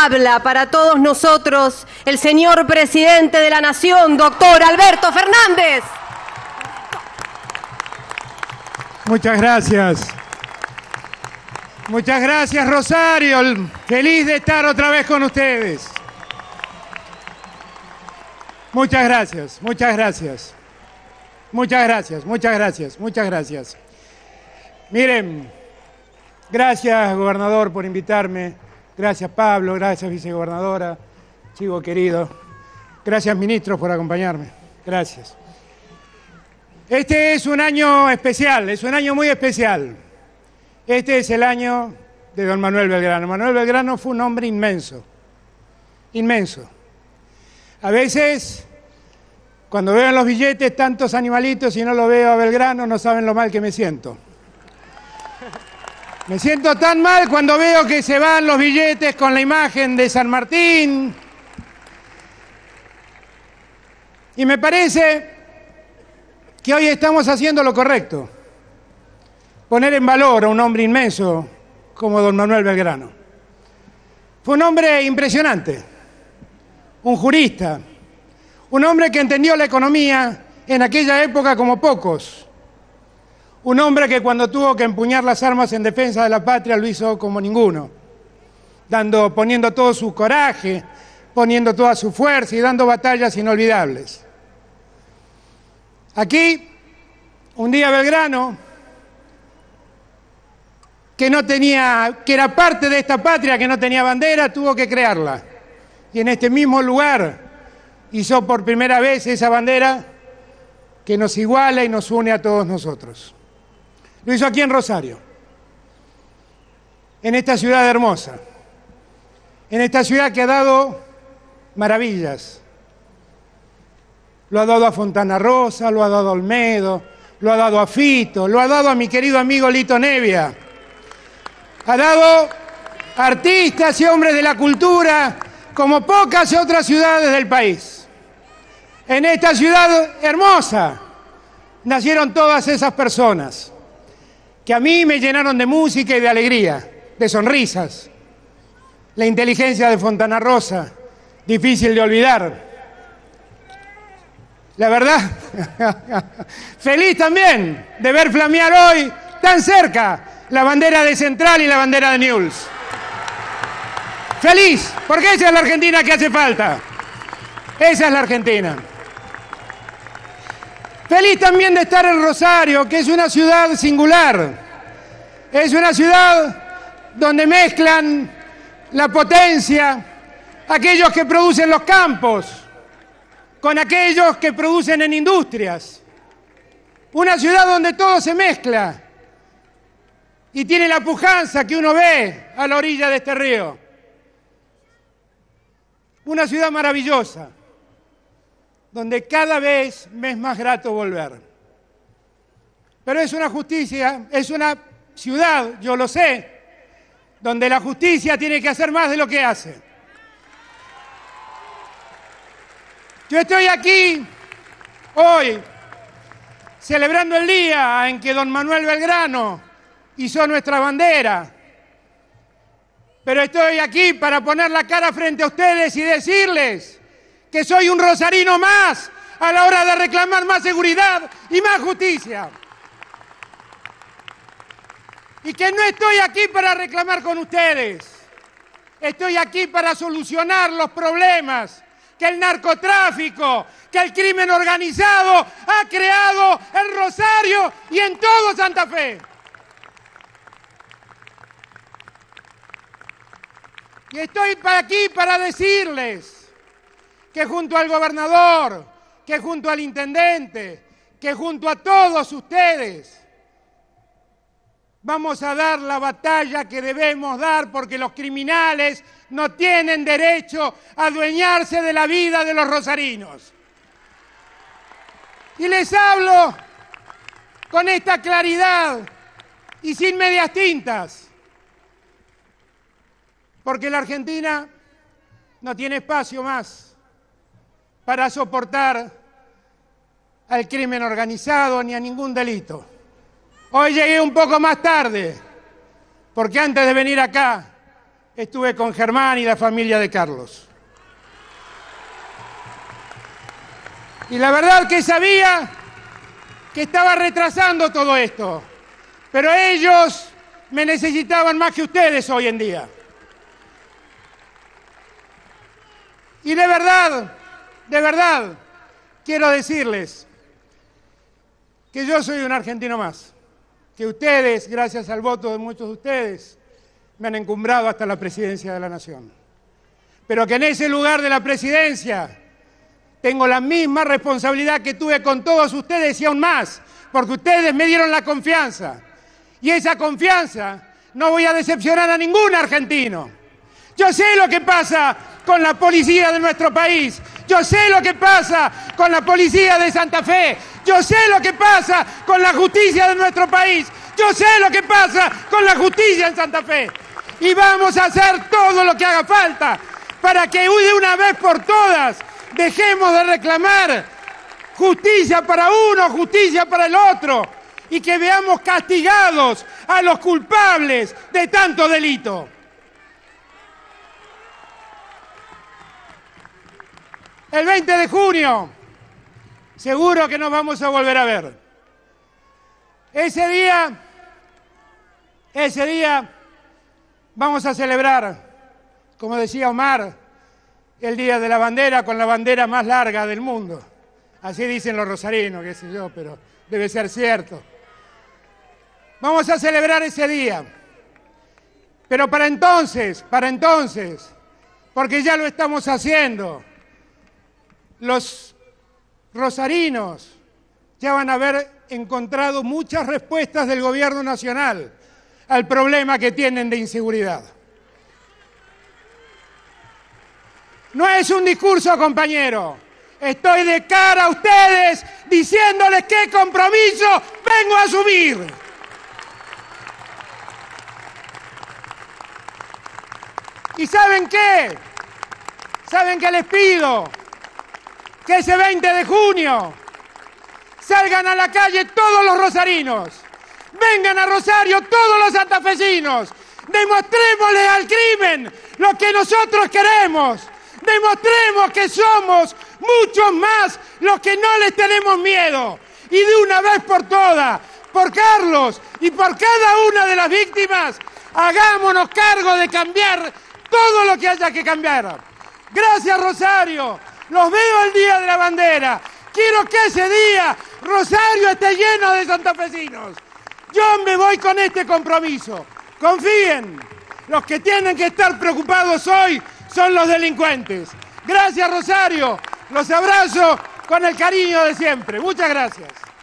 habla para todos nosotros el señor presidente de la Nación, doctor Alberto Fernández. Muchas gracias. Muchas gracias, Rosario. Feliz de estar otra vez con ustedes. Muchas gracias, muchas gracias. Muchas gracias, muchas gracias, muchas gracias. Miren, gracias, gobernador, por invitarme. Gracias, Pablo. Gracias, vicegobernadora. Chivo querido. Gracias, ministros, por acompañarme. Gracias. Este es un año especial, es un año muy especial. Este es el año de don Manuel Belgrano. Manuel Belgrano fue un hombre inmenso, inmenso. A veces, cuando veo en los billetes tantos animalitos y no lo veo a Belgrano, no saben lo mal que me siento. Me siento tan mal cuando veo que se van los billetes con la imagen de San Martín. Y me parece que hoy estamos haciendo lo correcto. Poner en valor a un hombre inmenso como don Manuel Belgrano. Fue un hombre impresionante, un jurista, un hombre que entendió la economía en aquella época como pocos, un hombre que cuando tuvo que empuñar las armas en defensa de la patria lo hizo como ninguno, poniendo todo su coraje, poniendo toda su fuerza y dando batallas inolvidables. Aquí, un día Belgrano, que era parte de esta patria, que no tenía bandera, tuvo que crearla. Y en este mismo lugar hizo por primera vez esa bandera que nos iguala y nos une a todos nosotros. Lo hizo aquí en Rosario, en esta ciudad hermosa, en esta ciudad que ha dado maravillas. Lo ha dado a Fontana Rosa, lo ha dado a Olmedo, lo ha dado a Fito, lo ha dado a mi querido amigo Lito Nevia. Ha dado artistas y hombres de la cultura como pocas otras ciudades del país. En esta ciudad hermosa nacieron todas esas personas que a mí me llenaron de música y de alegría, de sonrisas. La inteligencia de Fontana Rosa, difícil de olvidar. La verdad, feliz también de ver flamear hoy tan cerca la bandera de Central y la bandera de Newell's. Feliz, porque esa es la Argentina que hace falta. Esa es la Argentina. Feliz también de estar en Rosario, que es una ciudad singular. Es una ciudad donde mezclan la potencia, aquellos que producen los campos, con aquellos que producen en industrias. Una ciudad donde todo se mezcla y tiene la pujanza que uno ve a la orilla de este río. Una ciudad maravillosa, donde cada vez me es más grato volver. Pero es una justicia, es una ciudad, yo lo sé, donde la justicia tiene que hacer más de lo que hace. Yo estoy aquí hoy celebrando el día en que don Manuel Belgrano hizo nuestra bandera. Pero estoy aquí para poner la cara frente a ustedes y decirles que soy un rosarino más a la hora de reclamar más seguridad y más justicia. Y que no estoy aquí para reclamar con ustedes. Estoy aquí para solucionar los problemas que el narcotráfico, que el crimen organizado ha creado en Rosario y en todo Santa Fe. Y estoy aquí para decirles que junto al gobernador, que junto al intendente, que junto a todos ustedes, vamos a dar la batalla que debemos dar porque los criminales no tienen derecho a adueñarse de la vida de los rosarinos. Y les hablo con esta claridad y sin medias tintas. Porque la Argentina no tiene espacio más para soportar al crimen organizado ni a ningún delito. Hoy llegué un poco más tarde, porque antes de venir acá estuve con Germán y la familia de Carlos. Y la verdad que sabía que estaba retrasando todo esto, pero ellos me necesitaban más que ustedes hoy en día. Y de verdad, quiero decirles que yo soy un argentino más, que ustedes, gracias al voto de muchos de ustedes, me han encumbrado hasta la presidencia de la Nación. Pero que en ese lugar de la presidencia tengo la misma responsabilidad que tuve con todos ustedes y aún más, porque ustedes me dieron la confianza. Y esa confianza no voy a decepcionar a ningún argentino. Yo sé lo que pasa con la policía de nuestro país. Yo sé lo que pasa con la policía de Santa Fe. Yo sé lo que pasa con la justicia de nuestro país. Yo sé lo que pasa con la justicia en Santa Fe. Y vamos a hacer todo lo que haga falta para que de una vez por todas dejemos de reclamar justicia para uno, justicia para el otro, y que veamos castigados a los culpables de tanto delito. El 20 de junio, seguro que nos vamos a volver a ver. Ese día vamos a celebrar, como decía Omar, el Día de la Bandera con la bandera más larga del mundo. Así dicen los rosarinos, qué sé yo, pero debe ser cierto. Vamos a celebrar ese día. Pero para entonces, porque ya lo estamos haciendo, los rosarinos ya van a haber encontrado muchas respuestas del gobierno nacional al problema que tienen de inseguridad. No es un discurso, compañero. Estoy de cara a ustedes diciéndoles qué compromiso vengo a asumir. ¿Y saben qué? ¿Saben qué les pido? Que ese 20 de junio salgan a la calle todos los rosarinos. Vengan a Rosario todos los santafesinos. Demostrémosle al crimen lo que nosotros queremos. Demostremos que somos muchos más los que no les tenemos miedo. Y de una vez por todas, por Carlos y por cada una de las víctimas, hagámonos cargo de cambiar todo lo que haya que cambiar. Gracias, Rosario. Los veo el Día de la Bandera. Quiero que ese día Rosario esté lleno de santafesinos. Yo me voy con este compromiso. Confíen. Los que tienen que estar preocupados hoy son los delincuentes. Gracias, Rosario. Los abrazo con el cariño de siempre. Muchas gracias.